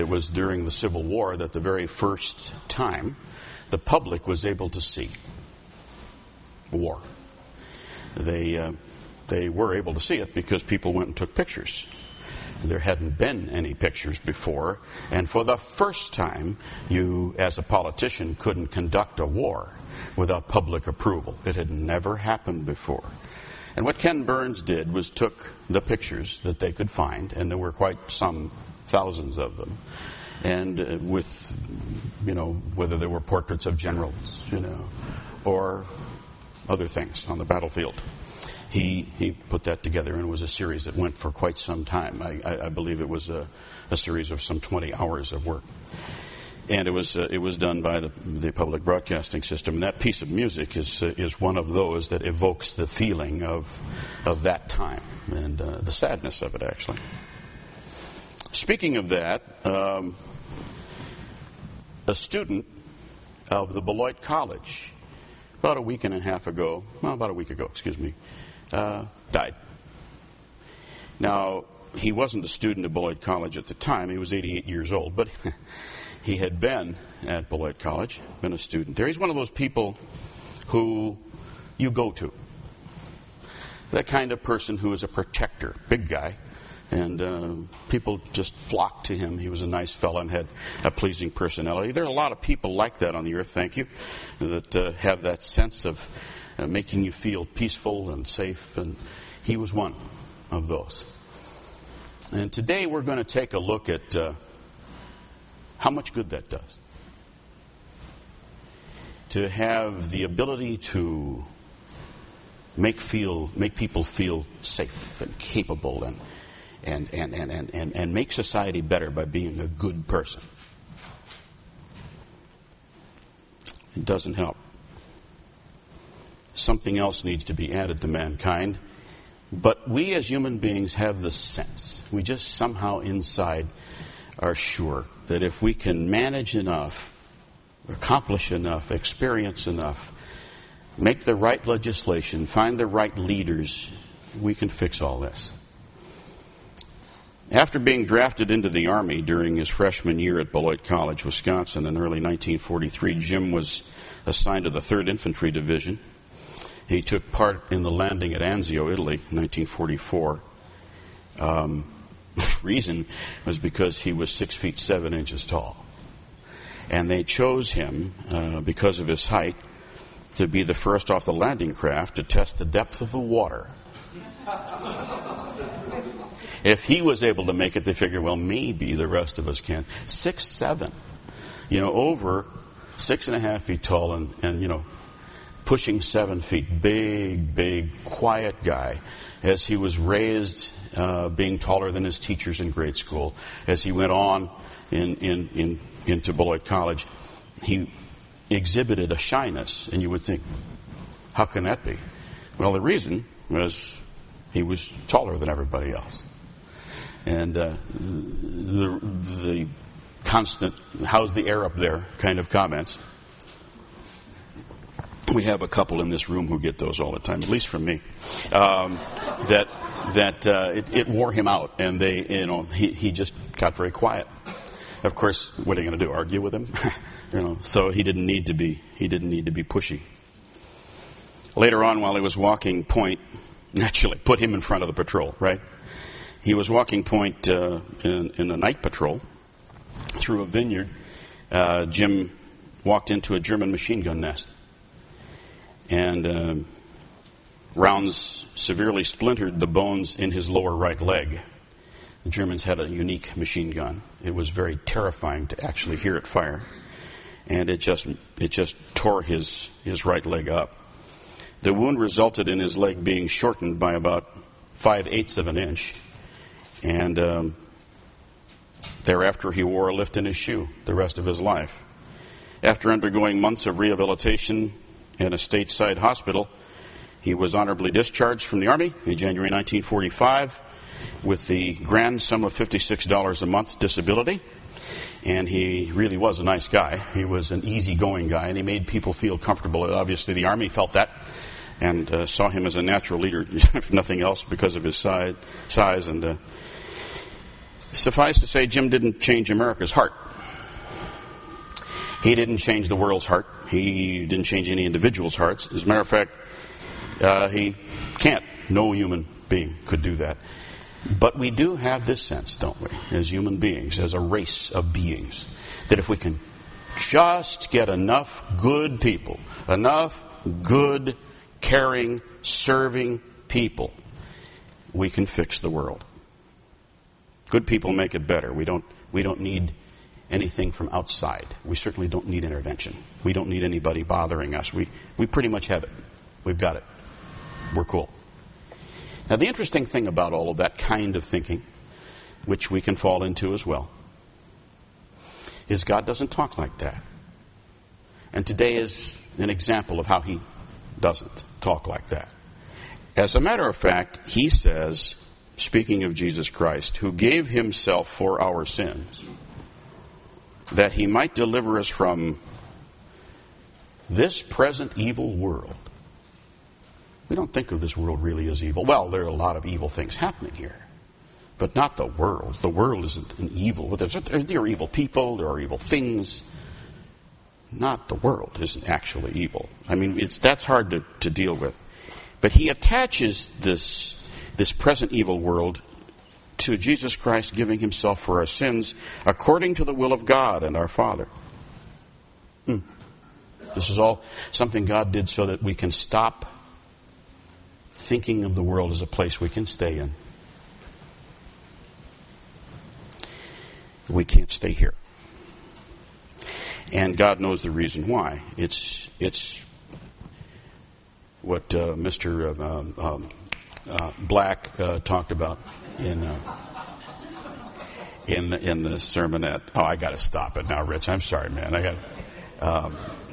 it was during the Civil War that the very first time the public was able to see war. They were able to see it because people went and took pictures. There hadn't been any pictures before, and for the first time, you, as a politician, couldn't conduct a war without public approval. It had never happened before. And what Ken Burns did was took the pictures that they could find, and there were quite some thousands of them, and with, whether there were portraits of generals, or other things on the battlefield. He put that together, and it was a series that went for quite some time. I believe it was a series of some 20 hours of work. And it was done by the public broadcasting system. And that piece of music is one of those that evokes the feeling of that time and the sadness of it, actually. Speaking of that, a student of the Beloit College, about a week ago, died. Now, he wasn't a student of Beloit College at the time. He was 88 years old, but he had been at Beloit College, been a student there. He's one of those people who you go to. That kind of person who is a protector, big guy, and people just flocked to him. He was a nice fellow and had a pleasing personality. There are a lot of people like that on the earth, thank you, that have that sense of making you feel peaceful and safe, and he was one of those. And today we're going to take a look at how much good that does. To have the ability to make people feel safe and capable and make society better by being a good person. It doesn't help. Something else needs to be added to mankind. But we as human beings have the sense, we just somehow inside are sure that if we can manage enough, accomplish enough, experience enough, make the right legislation, find the right leaders, we can fix all this. After being drafted into the Army during his freshman year at Beloit College, Wisconsin in early 1943, Jim was assigned to the 3rd Infantry Division. He took part in the landing at Anzio, Italy, in 1944. The reason was because he was 6 feet 7 inches tall. And they chose him, because of his height, to be the first off the landing craft to test the depth of the water. If he was able to make it, they figured, well, maybe the rest of us can. 6'7", over 6.5 feet tall and pushing 7 feet. Big, quiet guy. As he was raised, being taller than his teachers in grade school, as he went on into Beloit College, he exhibited a shyness, and you would think, how can that be? Well, the reason was he was taller than everybody else. And the constant, how's the air up there kind of comments. We have a couple in this room who get those all the time, at least from me. It wore him out, and he just got very quiet. Of course, what are you going to do? Argue with him? So he didn't need to be pushy. Later on, while he was walking point, naturally put him in front of the patrol, right? He was walking point in the night patrol through a vineyard. Jim walked into a German machine gun nest. And rounds severely splintered the bones in his lower right leg. The Germans had a unique machine gun. It was very terrifying to actually hear it fire. And it just tore his right leg up. The wound resulted in his leg being shortened by about 5/8 of an inch. And thereafter he wore a lift in his shoe the rest of his life. After undergoing months of rehabilitation in a stateside hospital, he was honorably discharged from the Army in January 1945 with the grand sum of $56 a month disability. And he really was a nice guy. He was an easygoing guy, and he made people feel comfortable. Obviously, the Army felt that and saw him as a natural leader, if nothing else, because of his size. And Suffice to say, Jim didn't change America's heart. He didn't change the world's heart. He didn't change any individual's hearts. As a matter of fact, he can't. No human being could do that. But we do have this sense, don't we, as human beings, as a race of beings, that if we can just get enough good people, enough good, caring, serving people, we can fix the world. Good people make it better. We don't need anything from outside. We certainly don't need intervention. We don't need anybody bothering us. We pretty much have it. We've got it. We're cool. Now, the interesting thing about all of that kind of thinking, which we can fall into as well, is God doesn't talk like that. And today is an example of how he doesn't talk like that. As a matter of fact, he says, speaking of Jesus Christ, who gave himself for our sins, that he might deliver us from this present evil world. We don't think of this world really as evil. Well, there are a lot of evil things happening here, but not the world. The world isn't an evil. There are evil people, there are evil things. Not the world isn't actually evil. I mean, that's hard to deal with. But he attaches this present evil world to Jesus Christ giving himself for our sins according to the will of God and our Father. This is all something God did so that we can stop thinking of the world as a place we can stay in. We can't stay here. And God knows the reason why. It's what Mr. Black talked about in the sermonette. Oh, I got to stop it now, Rich. I'm sorry, man. I got.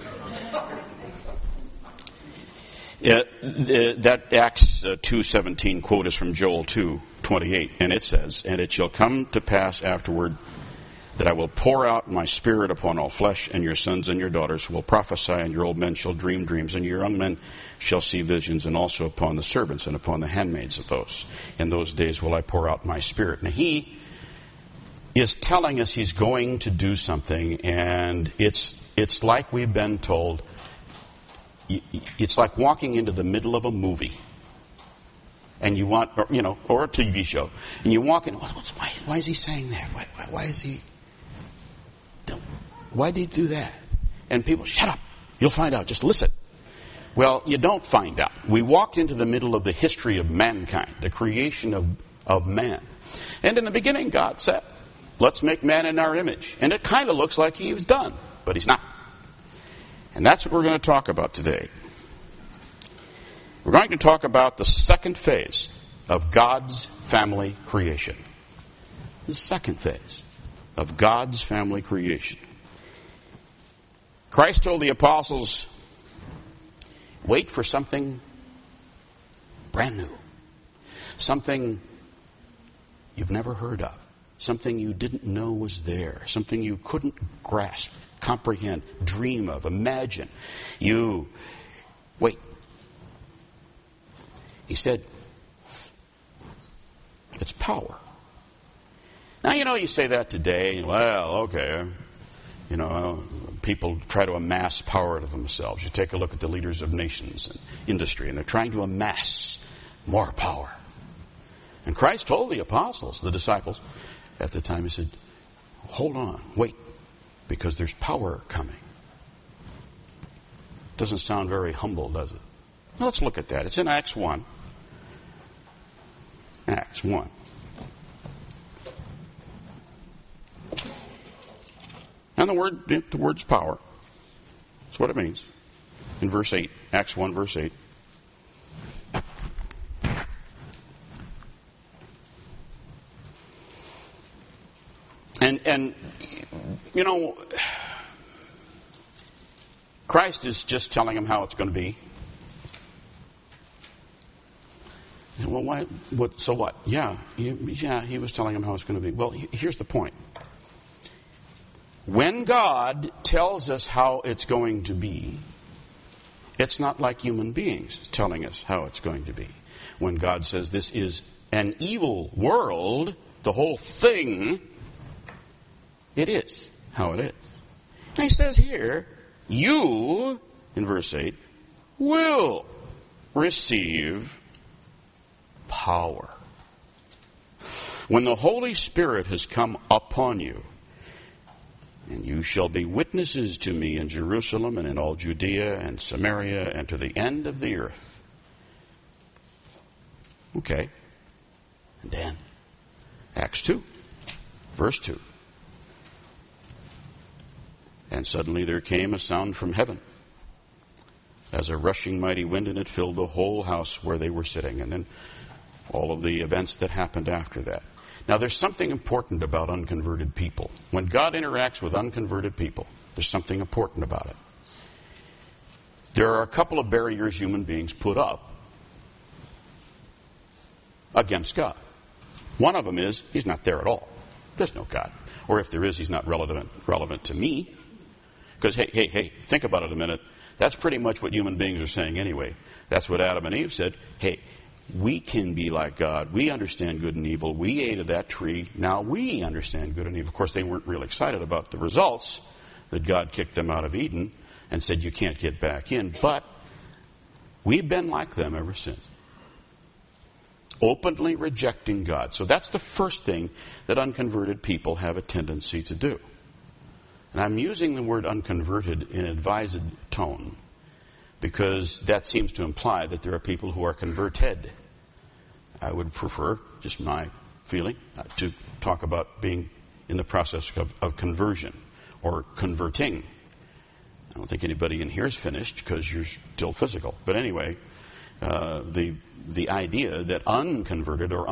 That Acts 2:17 quote is from Joel 2:28, and it says, "And it shall come to pass afterward that I will pour out my spirit upon all flesh, and your sons and your daughters will prophesy, and your old men shall dream dreams, and your young men shall see visions, and also upon the servants and upon the handmaids of those. In those days will I pour out my spirit." Now he is telling us he's going to do something, and it's like we've been told. It's like walking into the middle of a movie, and you want, or a TV show, and you walk in. Why is he saying that? Why is he? Why did he do that? And people, shut up. You'll find out. Just listen. Well, you don't find out. We walked into the middle of the history of mankind, the creation of man, and in the beginning, God said, "Let's make man in our image," and it kind of looks like he was done, but he's not. And that's what we're going to talk about today. We're going to talk about the second phase of God's family creation. The second phase of God's family creation. Christ told the apostles, wait for something brand new. Something you've never heard of. Something you didn't know was there. Something you couldn't grasp, comprehend, dream of, imagine. You wait. He said, it's power. Now, you say that today. Well, okay. People try to amass power to themselves. You take a look at the leaders of nations and industry, and they're trying to amass more power. And Christ told the apostles, the disciples, at the time, he said, hold on, wait, because there's power coming. Doesn't sound very humble, does it? Well, let's look at that. It's in Acts 1. Acts 1. And the word's power. That's what it means. In verse 8. Acts 1, verse 8. And Christ is just telling him how it's going to be. Well, why? What? So what? Yeah, he was telling him how it's going to be. Well, here's the point. When God tells us how it's going to be, it's not like human beings telling us how it's going to be. When God says this is an evil world, the whole thing, it is how it is. And he says here, you, in verse 8, will receive power. When the Holy Spirit has come upon you, and you shall be witnesses to me in Jerusalem and in all Judea and Samaria and to the end of the earth. Okay. And then, Acts 2, verse 2. And suddenly there came a sound from heaven, as a rushing mighty wind, and it filled the whole house where they were sitting. And then all of the events that happened after that. Now, there's something important about unconverted people. When God interacts with unconverted people, there's something important about it. There are a couple of barriers human beings put up against God. One of them is, he's not there at all. There's no God. Or if there is, he's not relevant to me. Because, hey, think about it a minute. That's pretty much what human beings are saying anyway. That's what Adam and Eve said. Hey, we can be like God. We understand good and evil. We ate of that tree. Now we understand good and evil. Of course, they weren't real excited about the results that God kicked them out of Eden and said you can't get back in. But we've been like them ever since. Openly rejecting God. So that's the first thing that unconverted people have a tendency to do. And I'm using the word unconverted in an advised tone, because that seems to imply that there are people who are converted. I would prefer, just my feeling, to talk about being in the process of conversion or converting. I don't think anybody in here is finished because you're still physical. But anyway, the idea that unconverted or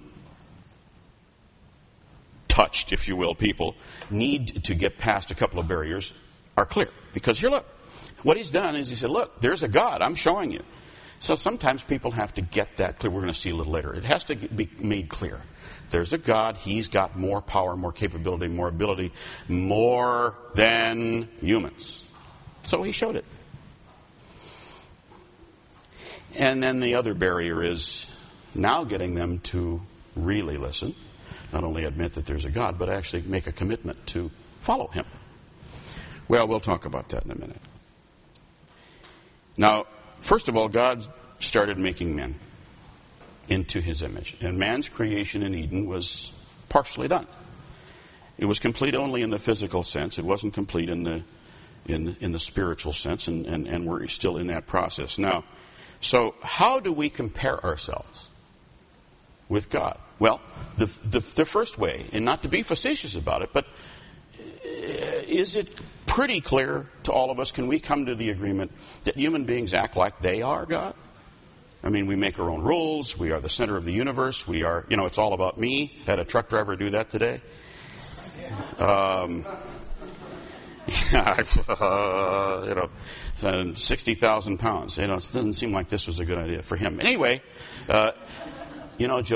untouched, if you will, people need to get past a couple of barriers are clear. Because here, look. What he's done is he said, look, there's a God. I'm showing you. So sometimes people have to get that clear. We're going to see a little later. It has to be made clear. There's a God. He's got more power, more capability, more ability, more than humans. So he showed it. And then the other barrier is now getting them to really listen. Not only admit that there's a God, but actually make a commitment to follow him. Well, we'll talk about that in a minute. Now, first of all, God started making men into his image. And man's creation in Eden was partially done. It was complete only in the physical sense. It wasn't complete in the spiritual sense, and we're still in that process. Now, so how do we compare ourselves with God? Well, the first way, and not to be facetious about it, but is it pretty clear to all of us, can we come to the agreement that human beings act like they are God? I mean, we make our own rules. We are the center of the universe. We are, it's all about me. Had a truck driver do that today? 60,000 pounds. It doesn't seem like this was a good idea for him. Anyway, Joe,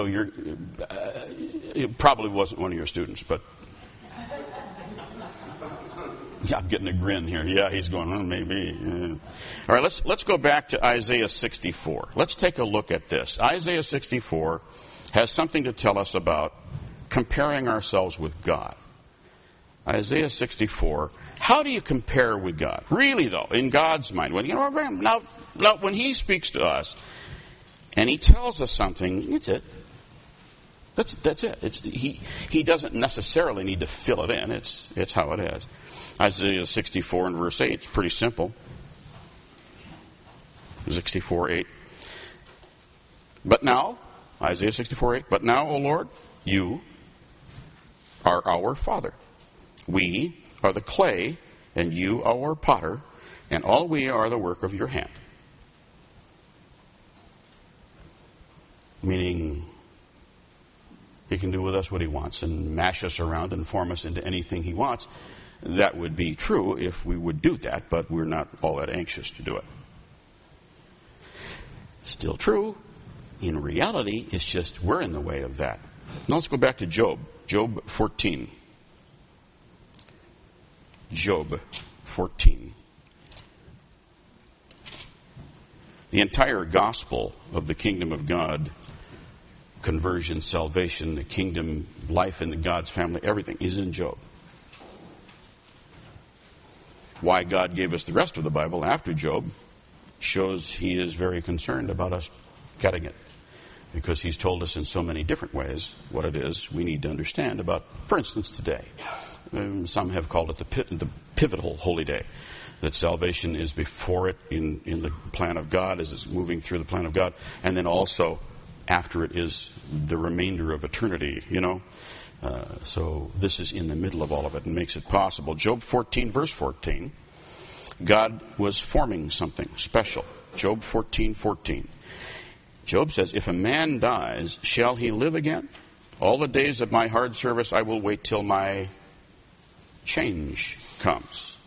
it probably wasn't one of your students, but yeah, I'm getting a grin here. Yeah, he's going, maybe. Yeah. All right, let's go back to Isaiah 64. Let's take a look at this. Isaiah 64 has something to tell us about comparing ourselves with God. Isaiah 64. How do you compare with God? Really, though, in God's mind, now when He speaks to us and He tells us something, it's it. That's it. He doesn't necessarily need to fill it in. It's how it is. Isaiah 64 and verse 8. It's pretty simple. 64:8. But now, Isaiah 64:8. But now, O Lord, you are our Father. We are the clay, and you are our potter, and all we are the work of your hand. Meaning, He can do with us what He wants and mash us around and form us into anything He wants. That would be true if we would do that, but we're not all that anxious to do it. Still true. In reality, it's just we're in the way of that. Now let's go back to Job. Job 14. Job 14. The entire gospel of the kingdom of God conversion, salvation, the kingdom, life in God's family, everything is in Job. Why God gave us the rest of the Bible after Job shows he is very concerned about us getting it. Because he's told us in so many different ways what it is we need to understand about, for instance, today. Some have called it the pivotal holy day. That salvation is before it in the plan of God, as it's moving through the plan of God. And then also after it is the remainder of eternity, So this is in the middle of all of it and makes it possible. Job 14, verse 14. God was forming something special. Job 14:14. Job says, if a man dies, shall he live again? All the days of my hard service I will wait till my change comes.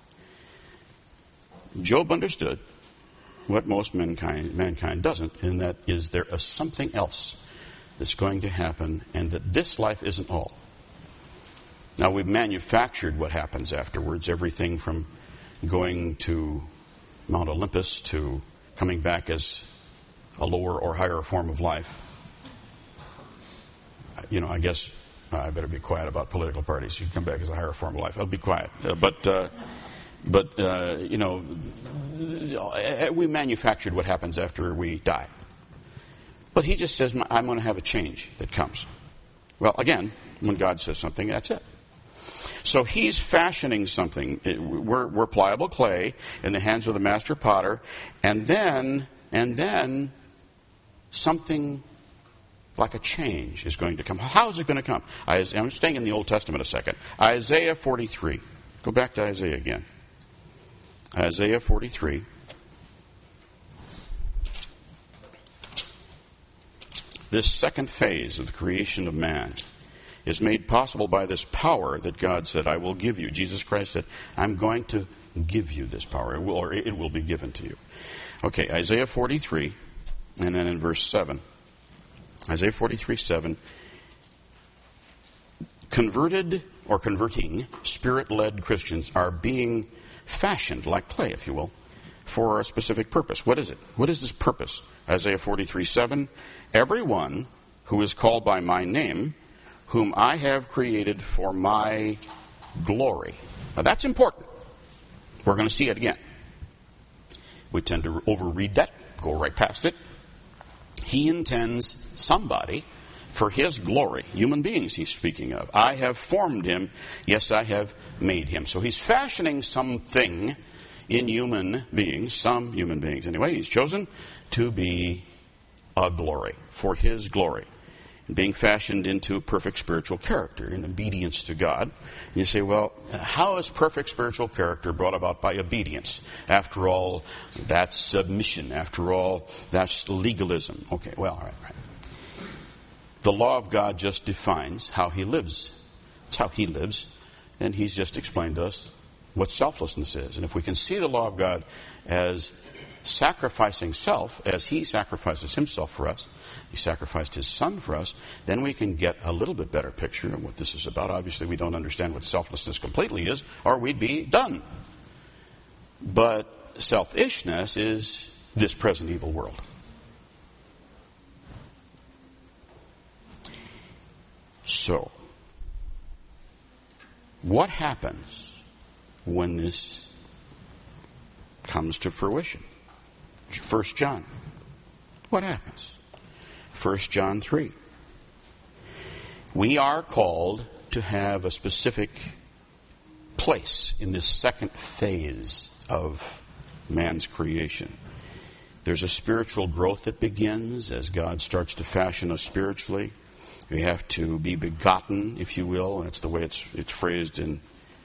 Job understood what most mankind doesn't, and that is there is something else that's going to happen, and that this life isn't all. Now, we've manufactured what happens afterwards, everything from going to Mount Olympus to coming back as a lower or higher form of life. I guess I better be quiet about political parties. You come back as a higher form of life. I'll be quiet. We manufactured what happens after we die. But he just says, I'm going to have a change that comes. Well, again, when God says something, that's it. So he's fashioning something. We're pliable clay in the hands of the master potter, and then something like a change is going to come. How is it going to come? I'm staying in the Old Testament a second. Isaiah 43. Go back to Isaiah again. Isaiah 43. This second phase of the creation of man is made possible by this power that God said, I will give you. Jesus Christ said, I'm going to give you this power, it will be given to you. Okay, Isaiah 43, and then in verse 7. Isaiah 43:7. Converted or converting Spirit-led Christians are being fashioned like clay, if you will, for a specific purpose. What is it? What is this purpose? Isaiah 43:7. Everyone who is called by my name, whom I have created for my glory. Now that's important. We're going to see it again. We tend to overread that, go right past it. He intends somebody for his glory. Human beings he's speaking of. I have formed him. Yes, I have made him. So he's fashioning something in human beings, some human beings anyway, he's chosen to be a glory, for his glory. Being fashioned into perfect spiritual character in obedience to God. And you say, well, how is perfect spiritual character brought about by obedience? After all, that's submission. After all, that's legalism. Okay, well, all right. The law of God just defines how he lives. It's how he lives. And he's just explained to us what selflessness is. And if we can see the law of God as sacrificing self, as he sacrifices himself for us, he sacrificed his son for us, then we can get a little bit better picture of what this is about. Obviously, we don't understand what selflessness completely is, or we'd be done. But selfishness is this present evil world. So, what happens when this comes to fruition? 1 John. What happens? 1 John 3. We are called to have a specific place in this second phase of man's creation. There's a spiritual growth that begins as God starts to fashion us spiritually. We have to be begotten, if you will. That's the way it's phrased in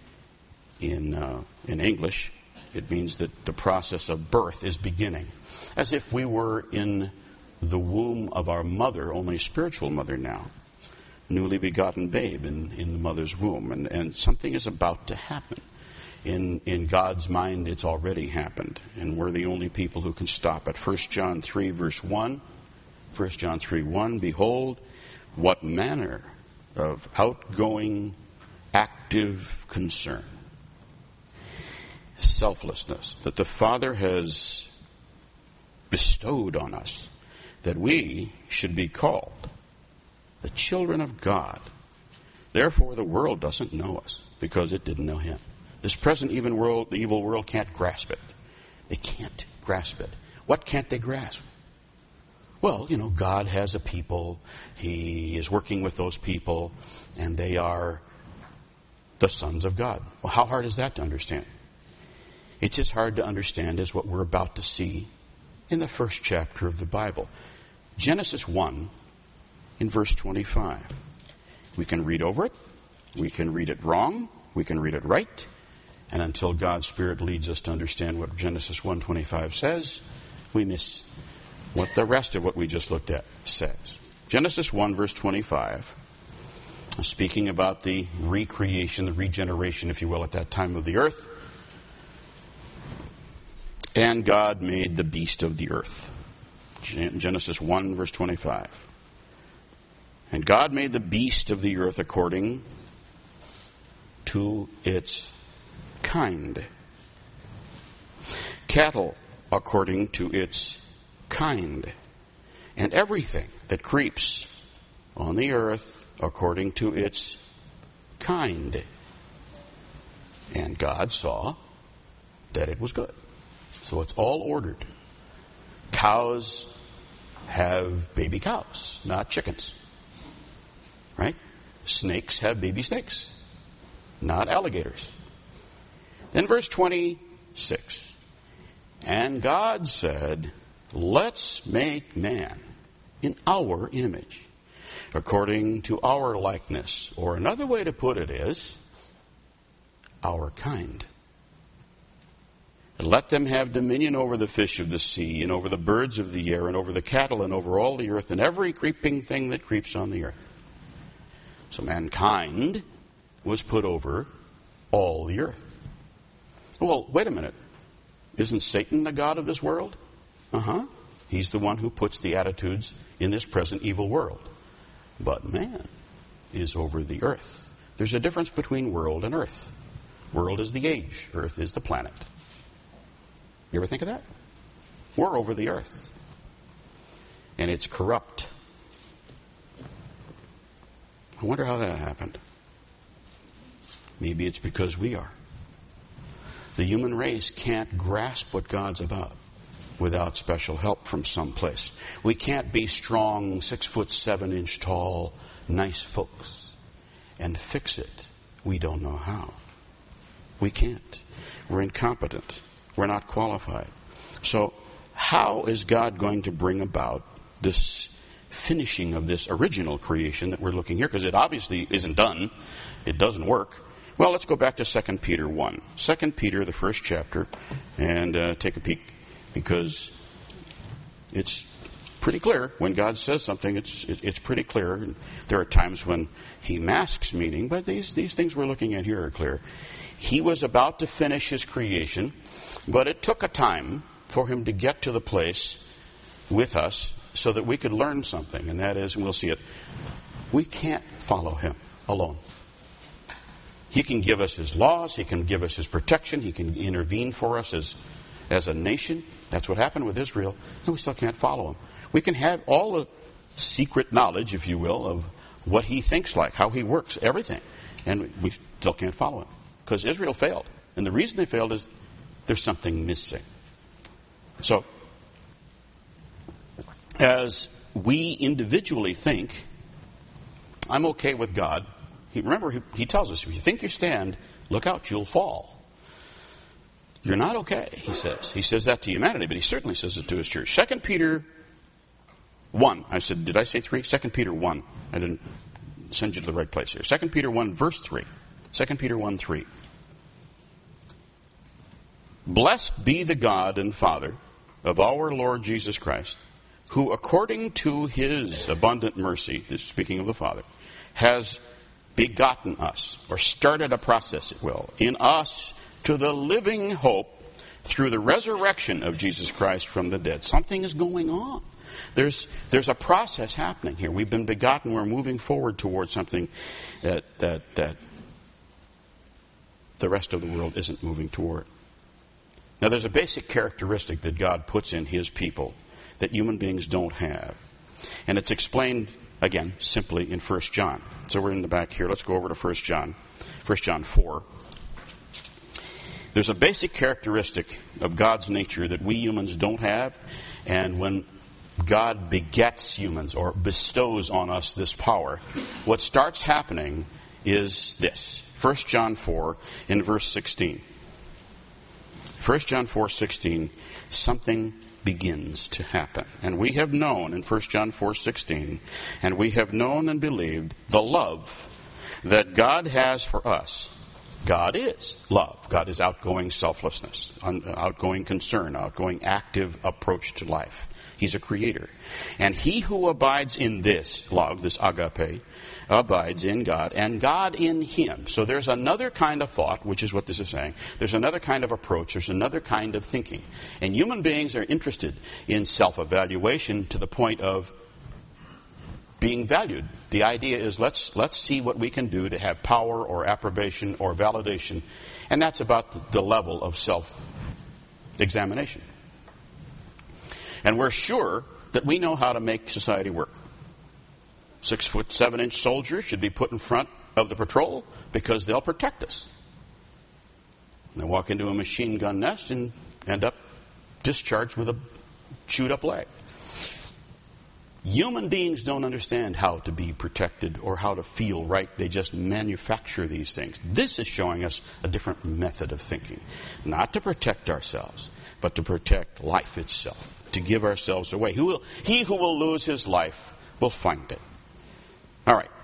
English. It means that the process of birth is beginning. As if we were in the womb of our mother, only spiritual mother now. Newly begotten babe in the mother's womb. And something is about to happen. In God's mind, it's already happened. And we're the only people who can stop it. 1 John 3, verse 1. 1 John 3:1. Behold, what manner of outgoing, active concern, selflessness that the Father has bestowed on us, that we should be called The children of God. Therefore, the world doesn't know us because it didn't know him. This present evil world can't grasp it. They can't grasp it. What can't they grasp? Well, God has a people. He is working with those people, and they are the sons of God. Well, how hard is that to understand? It's as hard to understand as what we're about to see in the first chapter of the Bible. Genesis 1 in verse 25. We can read over it. We can read it wrong. We can read it right. And until God's Spirit leads us to understand what Genesis 1:25 says, we miss what the rest of what we just looked at says. Genesis 1 verse 25, speaking about the recreation, the regeneration, if you will, at that time of the earth. And God made the beast of the earth. Genesis 1 verse 25. And God made the beast of the earth according to its kind. Cattle according to its kind. And everything that creeps on the earth according to its kind. And God saw that it was good. So it's all ordered. Cows have baby cows, not chickens. Right? Snakes have baby snakes, not alligators. Then verse 26. And God said, let's make man in our image, according to our likeness. Or another way to put it is, our kind. And let them have dominion over the fish of the sea, and over the birds of the air, and over the cattle, and over all the earth, and every creeping thing that creeps on the earth. So mankind was put over all the earth. Well, wait a minute. Isn't Satan the god of this world? He's the one who puts the attitudes in this present evil world. But man is over the earth. There's a difference between world and earth. World is the age. Earth is the planet. You ever think of that? We're over the earth. And it's corrupt. I wonder how that happened. Maybe it's because we are. The human race can't grasp what God's about without special help from someplace. We can't be strong, 6'7" tall, nice folks and fix it. We don't know how. We can't. We're incompetent. We're not qualified. So how is God going to bring about this finishing of this original creation that we're looking here? Because it obviously isn't done. It doesn't work. Well, let's go back to 2 Peter 1. 2 Peter, the first chapter, and take a peek, because it's pretty clear. When God says something, it's pretty clear. And there are times when he masks meaning, but these things we're looking at here are clear. He was about to finish his creation, but it took a time for him to get to the place with us so that we could learn something, and that is, and we'll see it, we can't follow him alone. He can give us his laws, he can give us his protection, he can intervene for us as a nation. That's what happened with Israel, and we still can't follow him. We can have all the secret knowledge, if you will, of what he thinks like, how he works, everything, and we still can't follow him. Because Israel failed. And the reason they failed is there's something missing. So, as we individually think, I'm okay with God. Remember, he tells us, if you think you stand, look out, you'll fall. You're not okay, he says. He says that to humanity, but he certainly says it to his church. 2 Peter 1. I said, did I say 3? 2 Peter 1. I didn't send you to the right place here. 2 Peter 1, verse 3. 2 Peter 1, 3. Blessed be the God and Father of our Lord Jesus Christ, who according to his abundant mercy, speaking of the Father, has begotten us, or started a process, it will, in us to the living hope through the resurrection of Jesus Christ from the dead. Something is going on. There's a process happening here. We've been begotten. We're moving forward towards something that the rest of the world isn't moving toward. Now, there's a basic characteristic that God puts in his people that human beings don't have. And it's explained again, simply in 1 John. So we're in the back here. Let's go over to 1 John 4. There's a basic characteristic of God's nature that we humans don't have, and when God begets humans or bestows on us this power, what starts happening is this. 1 John 4 in verse 16. 1 John 4:16, something begins to happen. And we have known in 1 John 4:16, and we have known and believed the love that God has for us. God is love. God is outgoing selflessness, outgoing concern, outgoing active approach to life. He's a creator. And he who abides in this love, this agape, abides in God, and God in him. So there's another kind of thought, which is what this is saying. There's another kind of approach. There's another kind of thinking. And human beings are interested in self-evaluation to the point of being valued. The idea is let's see what we can do to have power or approbation or validation. And that's about the level of self-examination. And we're sure that we know how to make society work. 6'7" soldiers should be put in front of the patrol because they'll protect us. And they walk into a machine gun nest and end up discharged with a chewed up leg. Human beings don't understand how to be protected or how to feel right. They just manufacture these things. This is showing us a different method of thinking. Not to protect ourselves, but to protect life itself. To give ourselves away. He who will lose his life will find it. All right.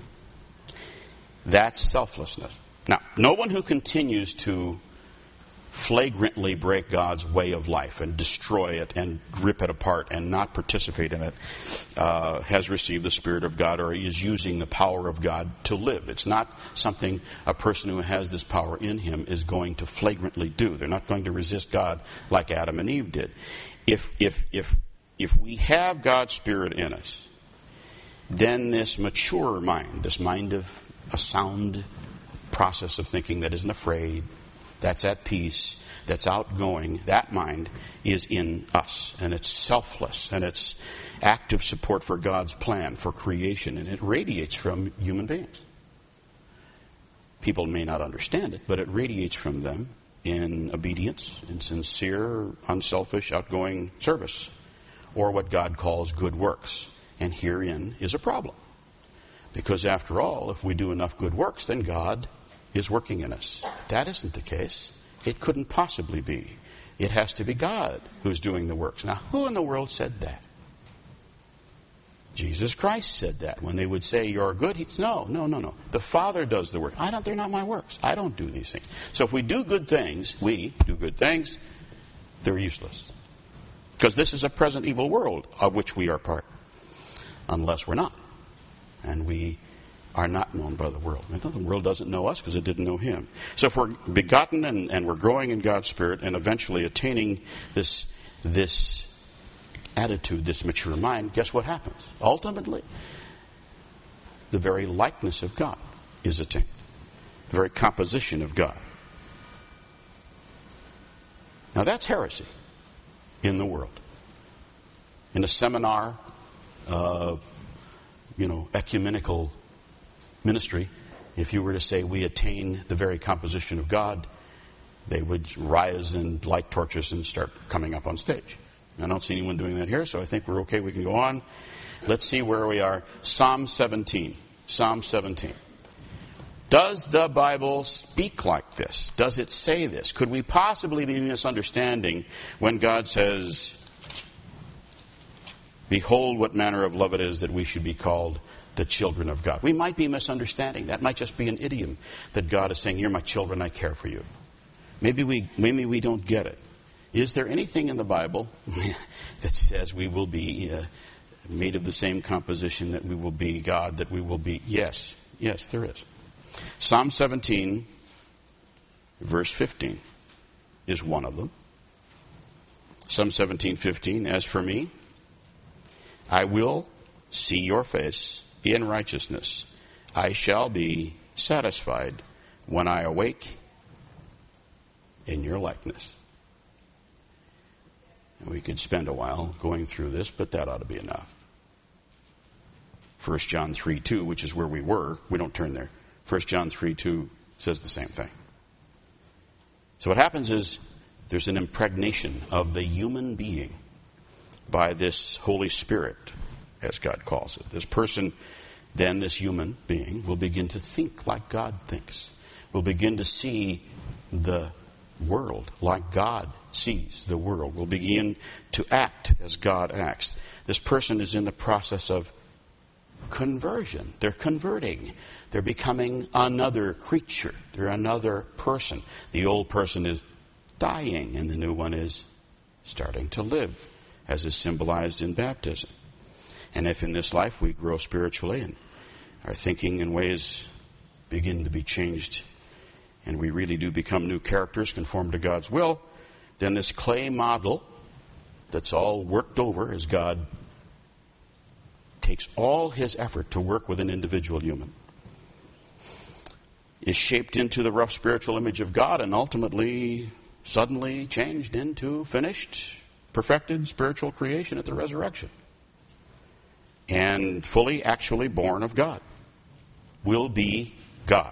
That's selflessness. Now, no one who continues to flagrantly break God's way of life and destroy it and rip it apart and not participate in it has received the Spirit of God or is using the power of God to live. It's not something a person who has this power in him is going to flagrantly do. They're not going to resist God like Adam and Eve did. If we have God's Spirit in us, then this mature mind, this mind of a sound process of thinking that isn't afraid, that's at peace, that's outgoing, that mind is in us. And it's selfless, and it's active support for God's plan, for creation, and it radiates from human beings. People may not understand it, but it radiates from them in obedience, in sincere, unselfish, outgoing service, or what God calls good works. And herein is a problem. Because after all, if we do enough good works, then God is working in us. That isn't the case. It couldn't possibly be. It has to be God who's doing the works. Now, who in the world said that? Jesus Christ said that. When they would say, you're good, he'd say, no. The Father does the work. They're not my works. I don't do these things. So if we do good things, they're useless. Because this is a present evil world of which we are part. Unless we're not. And we are not known by the world. The world doesn't know us because it didn't know him. So if we're begotten and we're growing in God's Spirit and eventually attaining this attitude, this mature mind, guess what happens? Ultimately, the very likeness of God is attained. The very composition of God. Now that's heresy in the world. In a seminar ecumenical ministry, if you were to say we attain the very composition of God, they would rise and light torches and start coming up on stage. I don't see anyone doing that here, so I think we're okay. We can go on. Let's see where we are. Psalm 17. Psalm 17. Does the Bible speak like this? Does it say this? Could we possibly be misunderstanding when God says, behold what manner of love it is that we should be called the children of God? We might be misunderstanding. That might just be an idiom that God is saying, you're my children, I care for you. Maybe we don't get it. Is there anything in the Bible that says we will be made of the same composition, that we will be God, that we will be? Yes, there is. Psalm 17, verse 15 is one of them. Psalm 17:15, as for me, I will see your face in righteousness. I shall be satisfied when I awake in your likeness. And we could spend a while going through this, but that ought to be enough. 1 John 3:2, which is where we were. We don't turn there. 1 John 3:2 says the same thing. So what happens is there's an impregnation of the human being by this Holy Spirit, as God calls it. This person, then this human being, will begin to think like God thinks. Will begin to see the world like God sees the world. Will begin to act as God acts. This person is in the process of conversion. They're converting. They're becoming another creature. They're another person. The old person is dying and the new one is starting to live, as is symbolized in baptism. And if in this life we grow spiritually and our thinking and ways begin to be changed and we really do become new characters conformed to God's will, then this clay model that's all worked over as God takes all his effort to work with an individual human is shaped into the rough spiritual image of God and ultimately, suddenly changed into finished, perfected spiritual creation at the resurrection. And fully, actually born of God. Will be God.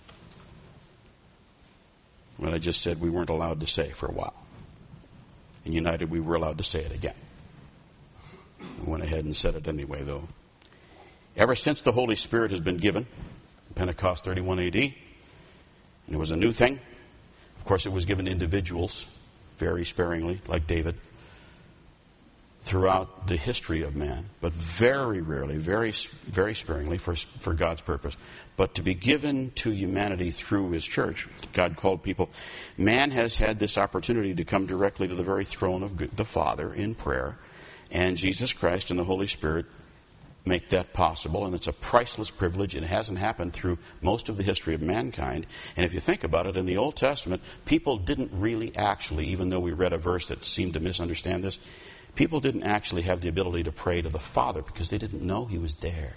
What I just said we weren't allowed to say for a while. In United, we were allowed to say it again. I went ahead and said it anyway, though. Ever since the Holy Spirit has been given, Pentecost 31 AD, and it was a new thing. Of course, it was given to individuals very sparingly, like David, throughout the history of man, but very rarely, very sparingly for God's purpose. But to be given to humanity through his church, God called people. Man has had this opportunity to come directly to the very throne of the Father in prayer, and Jesus Christ and the Holy Spirit make that possible, and it's a priceless privilege. It hasn't happened through most of the history of mankind. And if you think about it, in the Old Testament, people didn't really actually, even though we read a verse that seemed to misunderstand this, people didn't actually have the ability to pray to the Father because they didn't know he was there.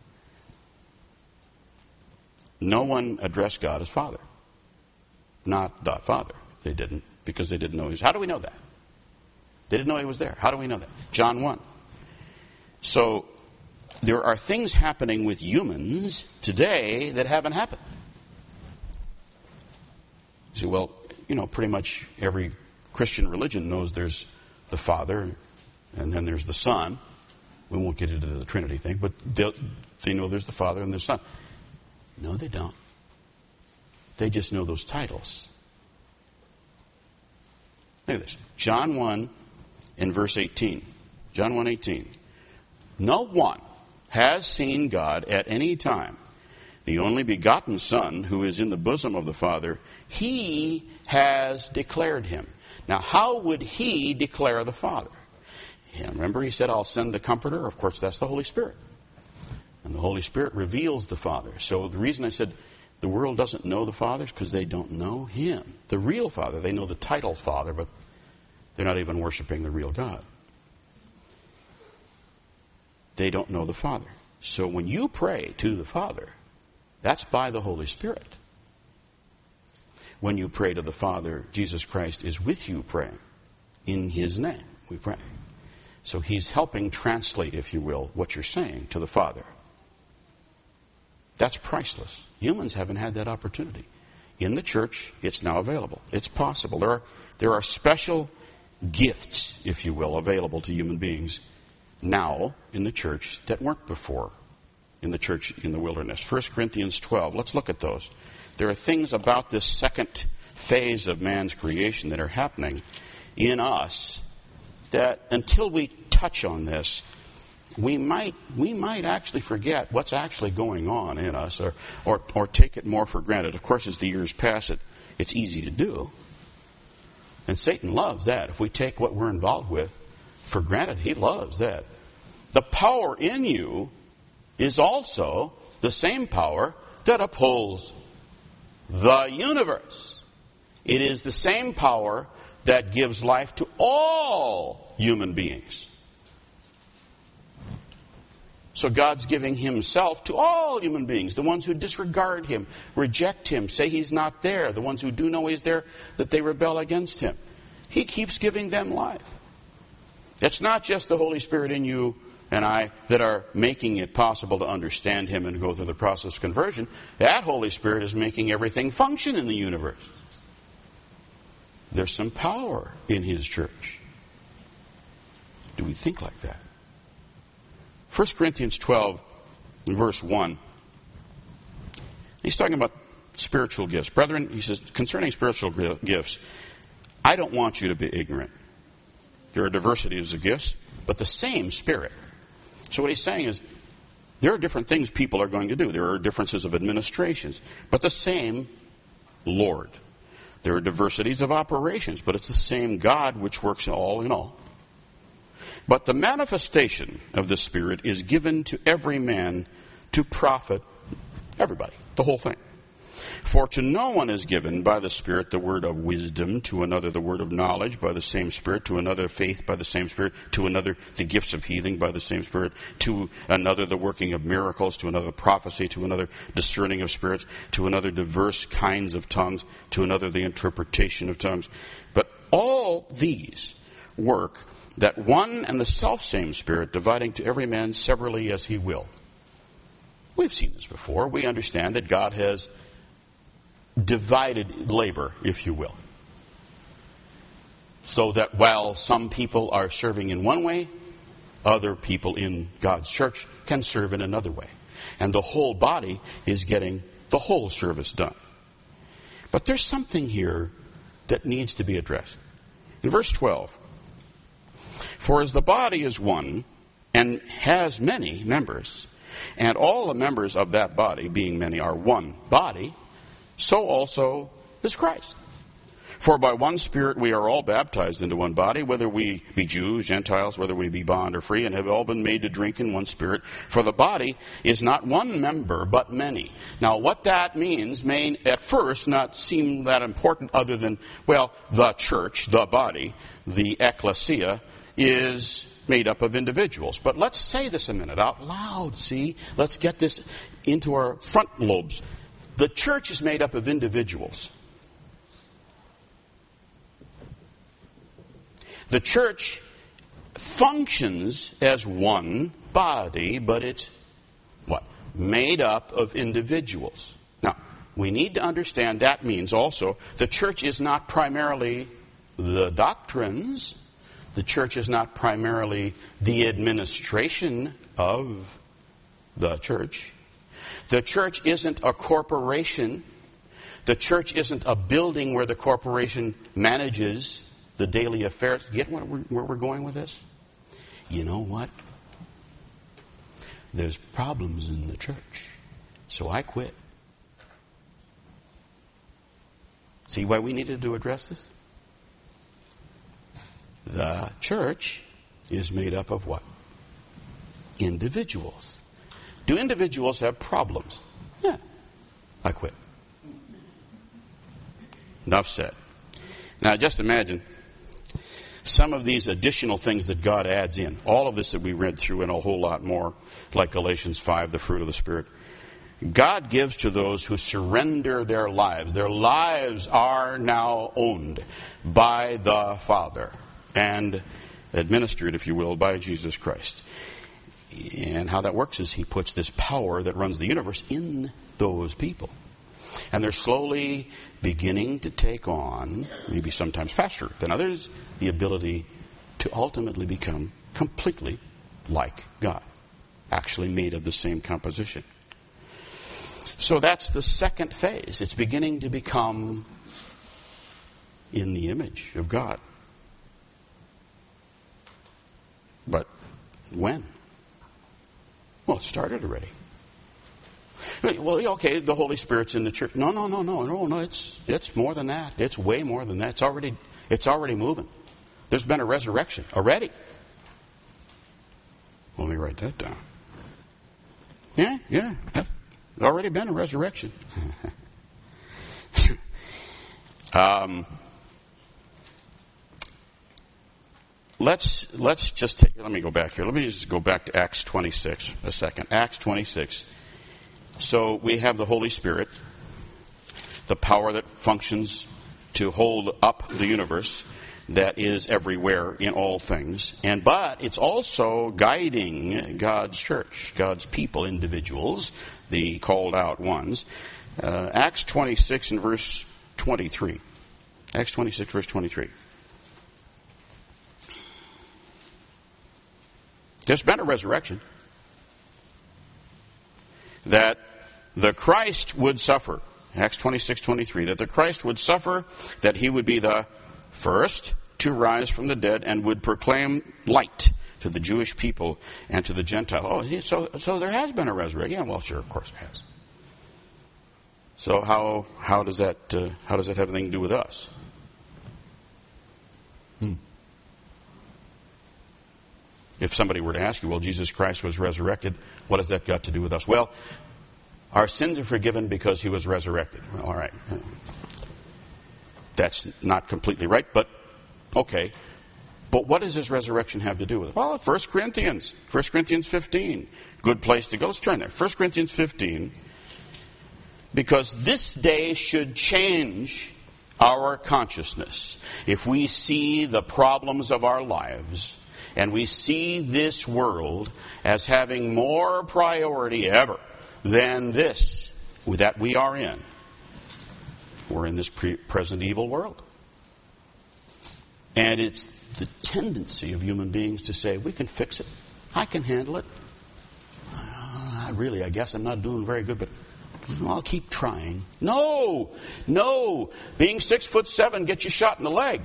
No one addressed God as Father. Not the Father. They didn't, because they didn't know he was. How do we know that? They didn't know he was there. How do we know that? John 1. So there are things happening with humans today that haven't happened. You say, well, pretty much every Christian religion knows there's the Father and then there's the Son. We won't get into the Trinity thing, but they know there's the Father and the Son. No, they don't. They just know those titles. Look at this. John 1 and verse 18. John 1:18. No one has seen God at any time. The only begotten Son, who is in the bosom of the Father, he has declared him. Now, how would he declare the Father? Yeah, remember, he said, I'll send the Comforter. Of course, that's the Holy Spirit. And the Holy Spirit reveals the Father. So the reason I said the world doesn't know the Father is because they don't know him. The real Father, they know the title Father, but they're not even worshiping the real God. They don't know the Father. So when you pray to the Father, that's by the Holy Spirit. When you pray to the Father, Jesus Christ is with you praying. In his name we pray. So he's helping translate, if you will, what you're saying to the Father. That's priceless. Humans haven't had that opportunity. In the church, it's now available. It's possible. There are special gifts, if you will, available to human beings now in the church that weren't before in the church in the wilderness. 1 Corinthians 12. Let's look at those. There are things about this second phase of man's creation that are happening in us that until we touch on this, we might actually forget what's actually going on in us or take it more for granted. Of course, as the years pass, it's easy to do. And Satan loves that. If we take what we're involved with for granted, he loves that. The power in you is also the same power that upholds the universe. It is the same power that gives life to all human beings. So God's giving himself to all human beings. The ones who disregard him, reject him, say he's not there. The ones who do know he's there, that they rebel against him. He keeps giving them life. It's not just the Holy Spirit in you and I that are making it possible to understand Him and go through the process of conversion, that Holy Spirit is making everything function in the universe. There's some power in His church. Do we think like that? 1 Corinthians 12, verse 1. He's talking about spiritual gifts. Brethren, he says, concerning spiritual gifts, I don't want you to be ignorant. There are diversities of gifts, but the same Spirit. So what he's saying is, there are different things people are going to do. There are differences of administrations, but the same Lord. There are diversities of operations, but it's the same God which works all in all. But the manifestation of the Spirit is given to every man to profit everybody, the whole thing. For to no one is given by the Spirit the word of wisdom, to another the word of knowledge by the same Spirit, to another faith by the same Spirit, to another the gifts of healing by the same Spirit, to another the working of miracles, to another prophecy, to another discerning of spirits, to another diverse kinds of tongues, to another the interpretation of tongues. But all these work that one and the selfsame Spirit, dividing to every man severally as He will. We've seen this before. We understand that God has divided labor, if you will. So that while some people are serving in one way, other people in God's church can serve in another way. And the whole body is getting the whole service done. But there's something here that needs to be addressed. In verse 12, for as the body is one and has many members, and all the members of that body, being many, are one body, so also is Christ. For by one Spirit we are all baptized into one body, whether we be Jews, Gentiles, whether we be bond or free, and have all been made to drink in one Spirit. For the body is not one member, but many. Now, what that means may at first not seem that important other than, well, the church, the body, the ecclesia, is made up of individuals. But let's say this a minute out loud, see? Let's get this into our front lobes. The church is made up of individuals. The church functions as one body, but it's what? Made up of individuals. Now, we need to understand that means also the church is not primarily the doctrines. The church is not primarily the administration of the church. The church isn't a corporation. The church isn't a building where the corporation manages the daily affairs. Get where we're going with this? You know what? There's problems in the church, so I quit. See why we needed to address this? The church is made up of what? Individuals. Do individuals have problems? Yeah. I quit. Enough said. Now just imagine some of these additional things that God adds in. All of this that we read through and a whole lot more, like Galatians 5, the fruit of the Spirit. God gives to those who surrender their lives. Their lives are now owned by the Father and administered, if you will, by Jesus Christ. And how that works is He puts this power that runs the universe in those people. And they're slowly beginning to take on, maybe sometimes faster than others, the ability to ultimately become completely like God, actually made of the same composition. So that's the second phase. It's beginning to become in the image of God. But when? Well, it started already. Well, okay, the Holy Spirit's in the church. No. It's more than that. It's way more than that. It's already moving. There's been a resurrection already. Let me write that down. Yeah. There's already been a resurrection. Let's just take. Let me go back here. Let me just go back to Acts 26 a second. Acts 26. So we have the Holy Spirit, the power that functions to hold up the universe. that is everywhere in all things, but it's also guiding God's church, God's people, individuals, the called out ones. Acts 26 and verse 23. Acts 26, verse 23. There's been a resurrection. That the Christ would suffer. Acts 26, 23. That the Christ would suffer, that he would be the first to rise from the dead and would proclaim light to the Jewish people and to the Gentiles. Oh, so there has been a resurrection. Yeah, well, sure, of course it has. So how does that have anything to do with us? If somebody were to ask you, well, Jesus Christ was resurrected, what has that got to do with us? Well, our sins are forgiven because he was resurrected. Well, all right. That's not completely right, but okay. But what does his resurrection have to do with it? Well, 1 Corinthians 15. Good place to go. Let's turn there. 1 Corinthians 15. Because this day should change our consciousness. If we see the problems of our lives, and we see this world as having more priority ever than this that we are in, we're in this present evil world. And it's the tendency of human beings to say, we can fix it. I can handle it. I guess I'm not doing very good, but I'll keep trying. No. Being 6'7" gets you shot in the leg.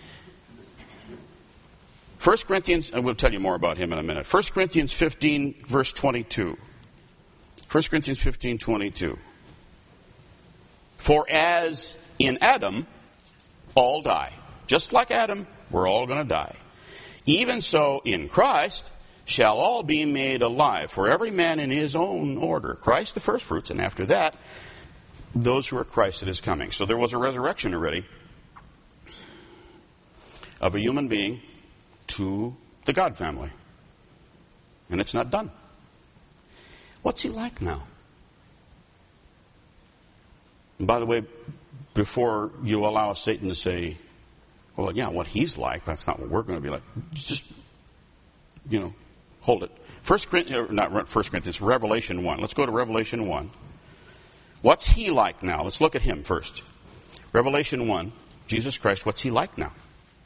1 Corinthians, and we'll tell you more about him in a minute. 1 Corinthians 15, verse 22. 1 Corinthians 15, 22. For as in Adam, all die. Just like Adam, we're all going to die. Even so, in Christ shall all be made alive, for every man in his own order. Christ the first fruits, and after that, those who are Christ that is coming. So there was a resurrection already of a human being to the God family. And it's not done. What's he like now? And by the way, before you allow Satan to say, well, yeah, what he's like, that's not what we're going to be like. Just, hold it. Revelation 1. Let's go to Revelation 1. What's he like now? Let's look at him first. Revelation 1, Jesus Christ, what's he like now?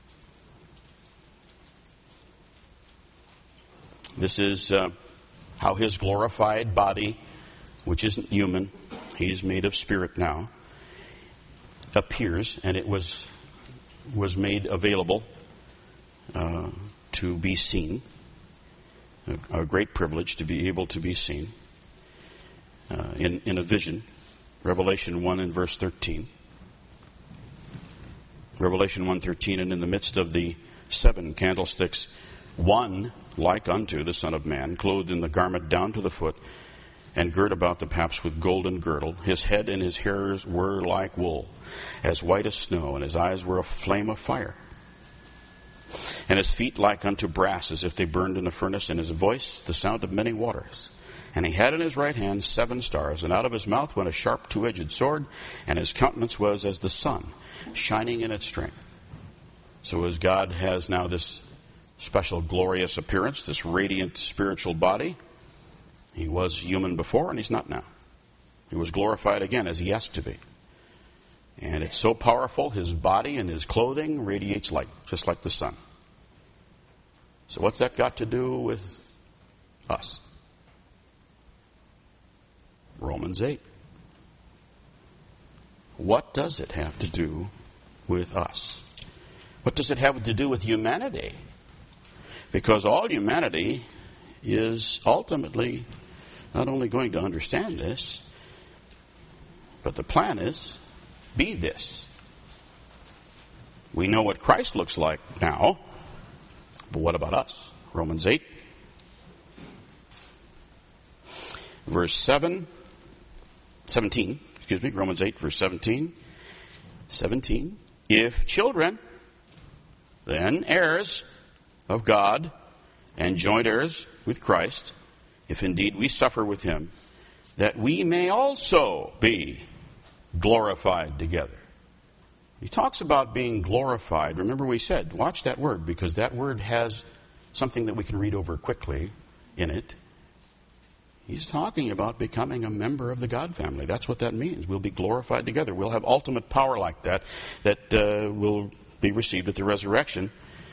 This is how his glorified body, which isn't human, he's made of spirit now, appears, and it was made available to be seen. A great privilege to be able to be seen in a vision. Revelation 1 and verse 13. Revelation 1:13, and in the midst of the 7 candlesticks, one like unto the Son of Man, clothed in the garment down to the foot, and girt about the paps with golden girdle. His head and his hairs were like wool, as white as snow, and his eyes were a flame of fire. And his feet like unto brass, as if they burned in a furnace, and his voice the sound of many waters. And he had in his right hand 7 stars, and out of his mouth went a sharp 2-edged sword, and his countenance was as the sun, shining in its strength. So as God has now this special glorious appearance, this radiant spiritual body, he was human before, and he's not now. He was glorified again, as he has to be. And it's so powerful, his body and his clothing radiates light, just like the sun. So what's that got to do with us? Romans 8. What does it have to do with us? What does it have to do with humanity? Because all humanity is ultimately not only going to understand this, but the plan is, be this. We know what Christ looks like now, but what about us? Romans 8, verse 17, Romans 8, verse 17. If children, then heirs of God and joint heirs with Christ, if indeed we suffer with him, that we may also be glorified together. He talks about being glorified. Remember we said, watch that word, because that word has something that we can read over quickly in it. He's talking about becoming a member of the God family. That's what that means. We'll be glorified together. We'll have ultimate power like that will be received at the resurrection.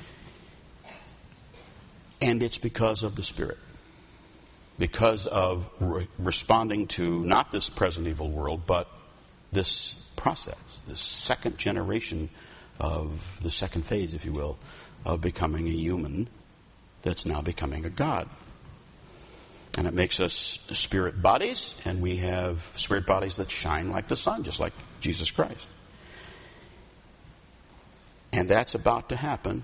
And it's because of the Spirit. Because of responding to not this present evil world, but this process, this second generation of the second phase, if you will, of becoming a human that's now becoming a God. And it makes us spirit bodies, and we have spirit bodies that shine like the sun, just like Jesus Christ. And that's about to happen.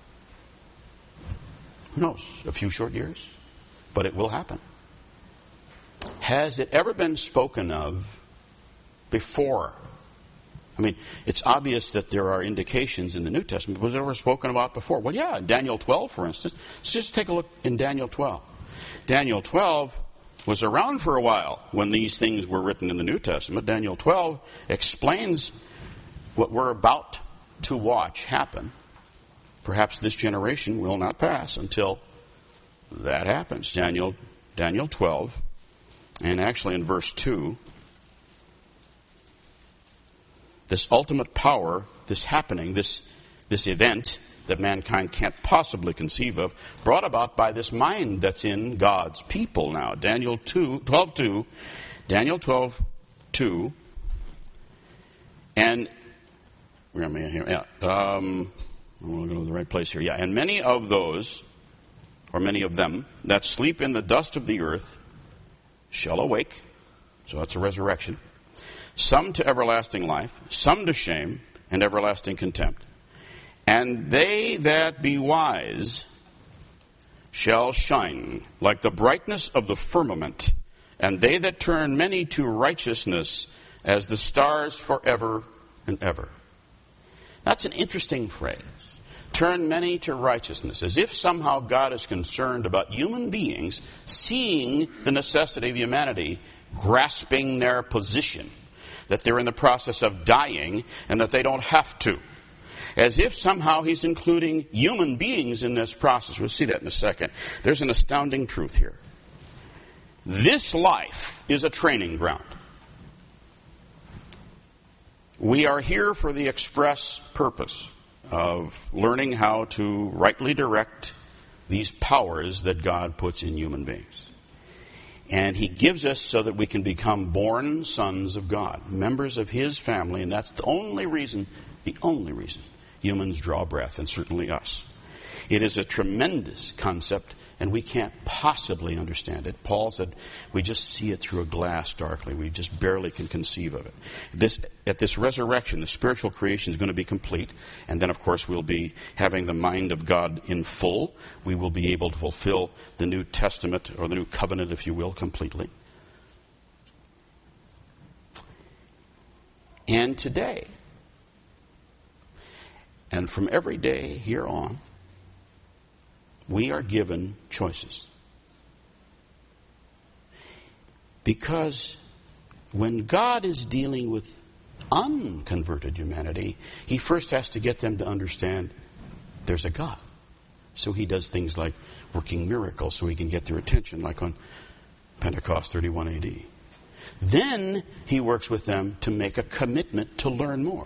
Who knows? A few short years? But it will happen. Has it ever been spoken of before? I mean, it's obvious that there are indications in the New Testament. Was it ever spoken about before? Well, yeah, in Daniel 12, for instance. Let's just take a look in Daniel 12. Daniel 12 was around for a while when these things were written in the New Testament. Daniel 12 explains what we're about to watch happen. Perhaps this generation will not pass until that happens. Daniel 12, and actually in verse 2, this ultimate power, this happening, this event that mankind can't possibly conceive of, brought about by this mind that's in God's people now. Daniel 12:2, Daniel 12:2, and where am I here? Yeah, I'm going to go to the right place here. Yeah, and many of those, or many of them, that sleep in the dust of the earth shall awake. So that's a resurrection. Some to everlasting life, some to shame and everlasting contempt. And they that be wise shall shine like the brightness of the firmament, and they that turn many to righteousness as the stars forever and ever. That's an interesting phrase. Turn many to righteousness, as if somehow God is concerned about human beings seeing the necessity of humanity, grasping their position, that they're in the process of dying and that they don't have to. As if somehow he's including human beings in this process. We'll see that in a second. There's an astounding truth here. This life is a training ground. We are here for the express purpose of learning how to rightly direct these powers that God puts in human beings. And he gives us so that we can become born sons of God, members of his family, and that's the only reason humans draw breath, and certainly us. It is a tremendous concept, and we can't possibly understand it. Paul said we just see it through a glass darkly. We just barely can conceive of it. At this resurrection, the spiritual creation is going to be complete, and then, of course, we'll be having the mind of God in full. We will be able to fulfill the New Testament, or the New Covenant, if you will, completely. And today, and from every day here on, we are given choices. Because when God is dealing with unconverted humanity, he first has to get them to understand there's a God. So he does things like working miracles so he can get their attention, like on Pentecost 31 AD. Then he works with them to make a commitment to learn more.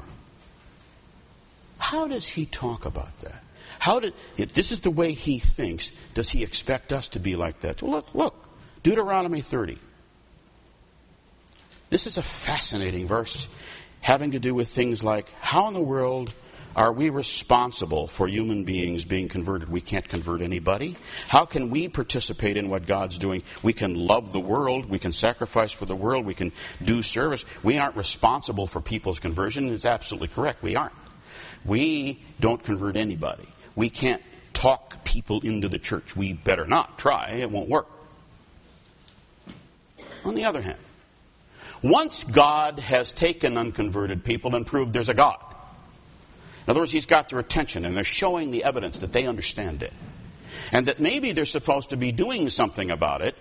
How does he talk about that? If this is the way he thinks, does he expect us to be like that? Well, look, Deuteronomy 30. This is a fascinating verse having to do with things like, how in the world are we responsible for human beings being converted? We can't convert anybody. How can we participate in what God's doing? We can love the world. We can sacrifice for the world. We can do service. We aren't responsible for people's conversion. It's absolutely correct. We aren't. We don't convert anybody. We can't talk people into the church. We better not try. It won't work. On the other hand, once God has taken unconverted people and proved there's a God, in other words, he's got their attention and they're showing the evidence that they understand it, and that maybe they're supposed to be doing something about it,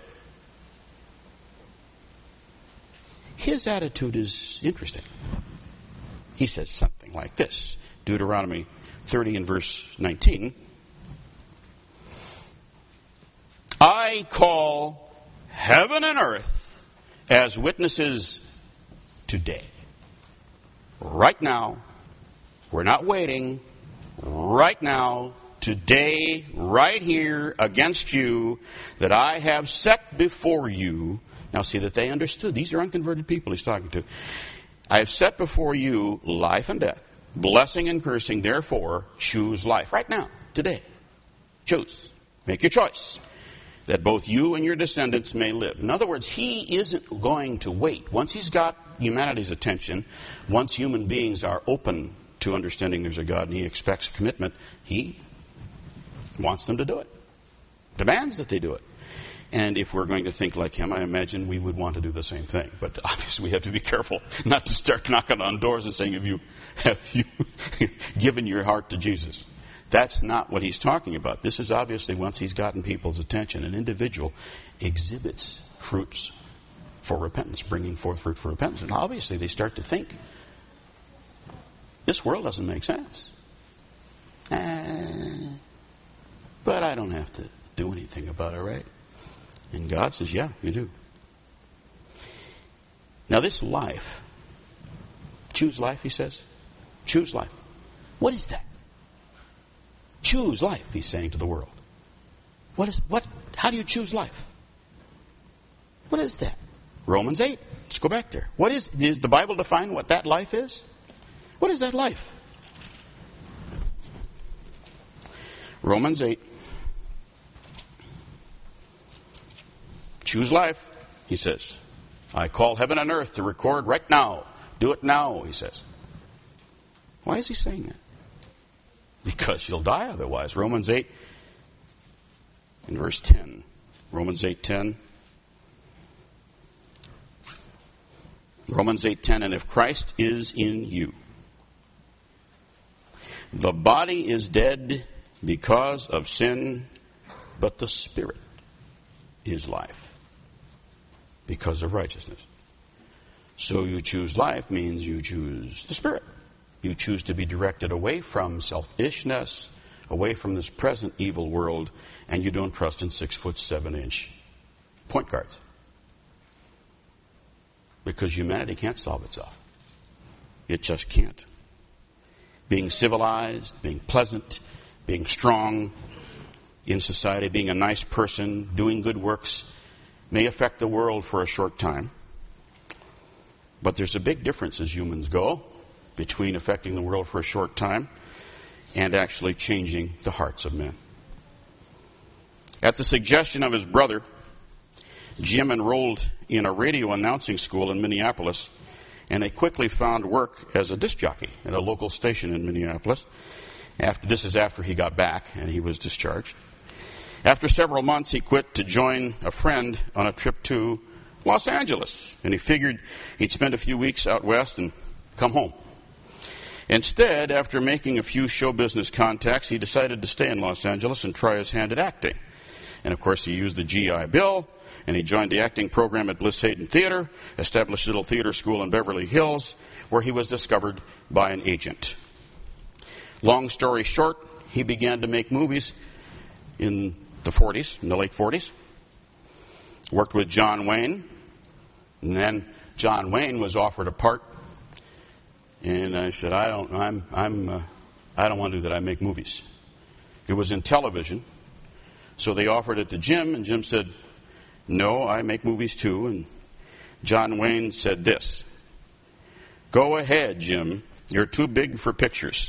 his attitude is interesting. he says something like this. Deuteronomy 30 and verse 19. I call heaven and earth as witnesses today. Right now. We're not waiting. Right now. Today, right here, against you, that I have set before you. Now see that they understood. These are unconverted people he's talking to. I have set before you life and death, blessing and cursing. Therefore, choose life. Right now, today. Choose. Make your choice. That both you and your descendants may live. In other words, he isn't going to wait. Once he's got humanity's attention, once human beings are open to understanding there's a God and he expects a commitment, he wants them to do it. Demands that they do it. And if we're going to think like him, I imagine we would want to do the same thing. But obviously we have to be careful not to start knocking on doors and saying, have you given your heart to Jesus? That's not what he's talking about. This is obviously once he's gotten people's attention, an individual exhibits fruits for repentance, bringing forth fruit for repentance. And obviously they start to think, this world doesn't make sense. But I don't have to do anything about it, right? And God says, yeah, you do. Now this life, choose life, he says. Choose life. What is that? Choose life, he's saying to the world. How do you choose life? What is that? Romans 8. Let's go back there. Does the Bible define what that life is? What is that life? Romans 8. Choose life, he says. I call heaven and earth to record right now. Do it now, he says. Why is he saying that? Because you'll die otherwise. Romans 8 in verse 10. Romans 8:10. Romans 8:10. And if Christ is in you, the body is dead because of sin, but the spirit is life because of righteousness. So you choose life means you choose the spirit. You choose to be directed away from selfishness, away from this present evil world, and you don't trust in 6'7" point guards. Because humanity can't solve itself. It just can't. Being civilized, being pleasant, being strong in society, being a nice person, doing good works may affect the world for a short time. But there's a big difference as humans go between affecting the world for a short time and actually changing the hearts of men. At the suggestion of his brother, Jim enrolled in a radio announcing school in Minneapolis, and they quickly found work as a disc jockey at a local station in Minneapolis. This is after he got back and he was discharged. After several months, he quit to join a friend on a trip to Los Angeles, and he figured he'd spend a few weeks out west and come home. Instead, after making a few show business contacts, he decided to stay in Los Angeles and try his hand at acting. And of course, he used the GI Bill, and he joined the acting program at Bliss Hayden Theater, established a little theater school in Beverly Hills, where he was discovered by an agent. Long story short, he began to make movies in the late 40s. Worked with John Wayne, and then John Wayne was offered a part, and I said, I don't want to do that. I make movies. It was in television, so they offered it to Jim, and Jim said, no, I make movies too. And John Wayne said this: go ahead, Jim. You're too big for pictures.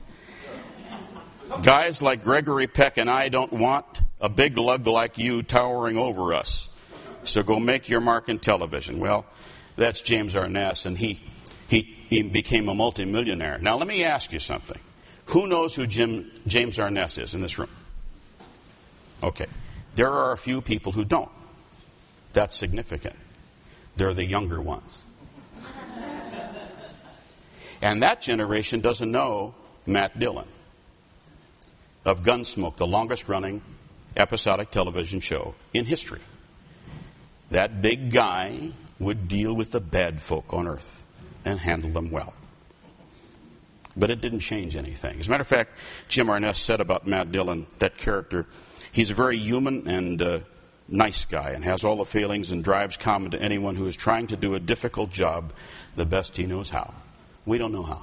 Guys like Gregory Peck and I don't want a big lug like you towering over us. So go make your mark in television. Well, that's James Arness, and he became a multimillionaire. Now, let me ask you something. Who knows who James Arness is in this room? Okay. There are a few people who don't. That's significant. They're the younger ones. And that generation doesn't know Matt Dillon of Gunsmoke, the longest-running episodic television show in history. That big guy would deal with the bad folk on earth and handle them well. But it didn't change anything. As a matter of fact, Jim Arness said about Matt Dillon, that character, he's a very human and nice guy and has all the failings and drives common to anyone who is trying to do a difficult job the best he knows how. We don't know how.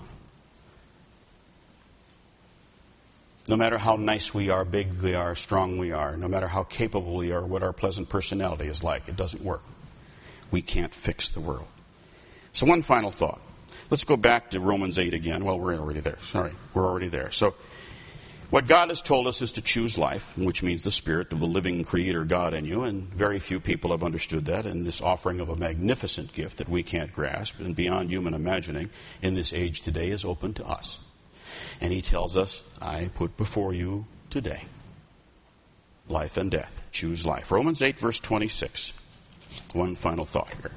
No matter how nice we are, big we are, strong we are, no matter how capable we are, what our pleasant personality is like, it doesn't work. We can't fix the world. So one final thought. Let's go back to Romans 8 again. Well, we're already there. Sorry, we're already there. So what God has told us is to choose life, which means the spirit of the living Creator God in you, and very few people have understood that, and this offering of a magnificent gift that we can't grasp and beyond human imagining in this age today is open to us. And he tells us, I put before you today life and death. Choose life. Romans 8, verse 26. One final thought here.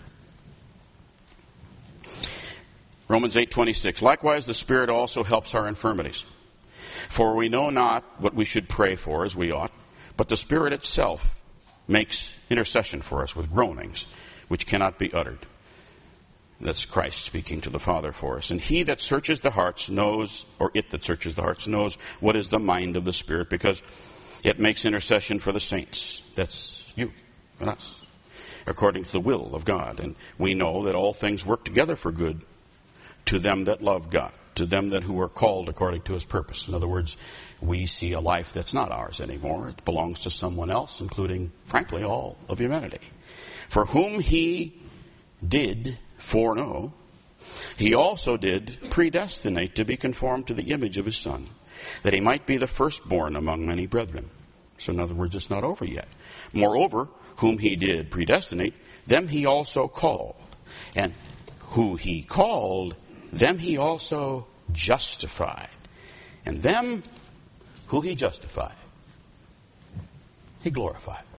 Romans 8:26. Likewise, the Spirit also helps our infirmities. For we know not what we should pray for as we ought, but the Spirit itself makes intercession for us with groanings which cannot be uttered. That's Christ speaking to the Father for us. And he that searches the hearts knows, or it that searches the hearts knows what is the mind of the Spirit, because it makes intercession for the saints. That's you and us, according to the will of God. And we know that all things work together for good to them that love God, to them that who are called according to his purpose. In other words, we see a life that's not ours anymore. It belongs to someone else, including, frankly, all of humanity. For whom he did foreknow, he also did predestinate to be conformed to the image of his Son, that he might be the firstborn among many brethren. So in other words, it's not over yet. Moreover, whom he did predestinate, them he also called. And who he called, them he also justified. And them who he justified, he glorified.